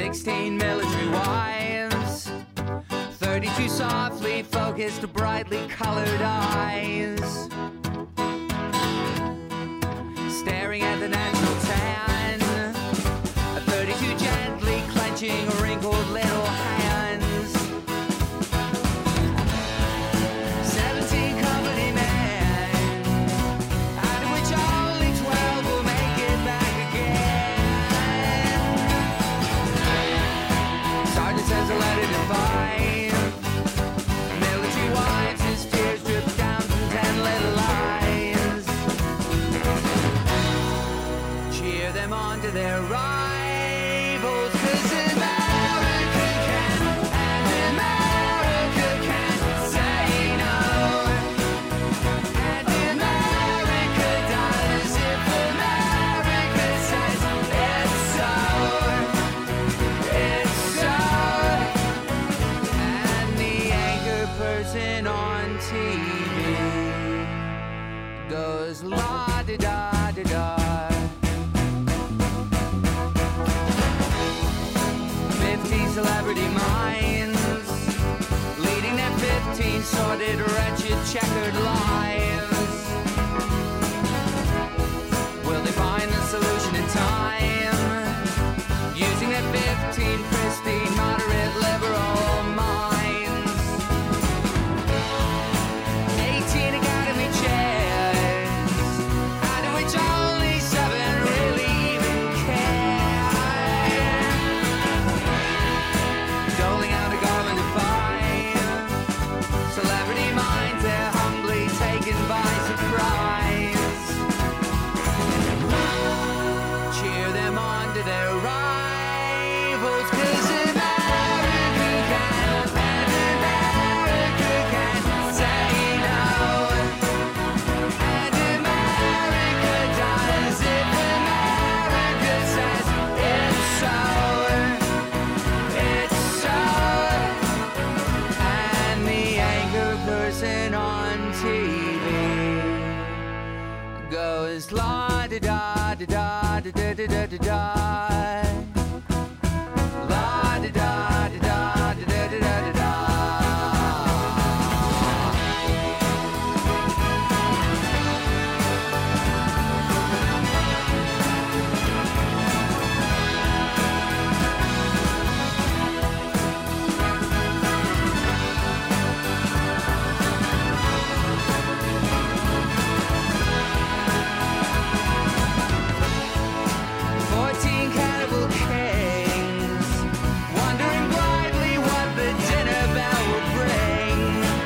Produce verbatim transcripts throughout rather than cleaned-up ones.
sixteen military wives, thirty-two softly focused, brightly colored eyes, staring at the natural tan, thirty-two gently clenching wrinkled little hands, seventeen company men, out of which only twelve will make it back again. Sergeant sends a letter to five military wives, his tears drip down from ten little eyes. Cheer them on to their rivals, 'cause America can, and America can say no, and America does if America says it's so, it's so. And the anchor person on T V goes la-di-da-di-da. fifty celebrity minds, leading their fifteen sordid, wretched, checkered lives. Will they find the solution in time, using their fifteen pristine, moderate, liberal minds? eighteen Academy chairs, out of which only seven really even care, doling out a garland of fire. Celebrity minds, they're humbly taken by surprise. Cheer them on to their rivals, 'cause America can, and America can say no, and America does if America says it's so, it's so. And the anchor person on T V goes la-di-da-di-da-di-da-di-da-di-da-di-da, la-di-da-di-da-di-da-di-da-di-da-di-da. Fourteen cannibal kings, wondering blindly what the dinner bell will bring.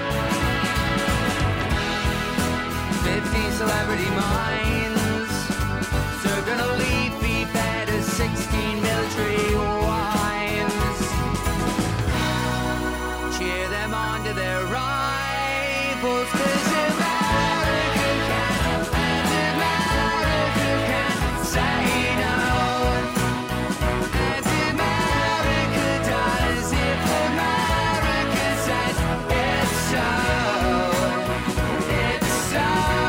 Fifty celebrity minds, circling a leafy bed of sixteen military wives. Cheer them on to their rivals, 'cause America can, and America can say no, and America does if America says it's so, it's so.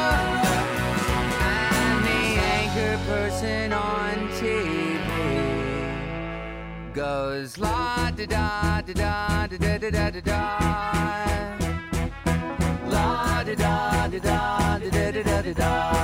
And the anchor person on T V goes la-di-da-di-da-di-da-di-da-di-da-di-da, la-di-da-di-da-di-da-di-da-di-da.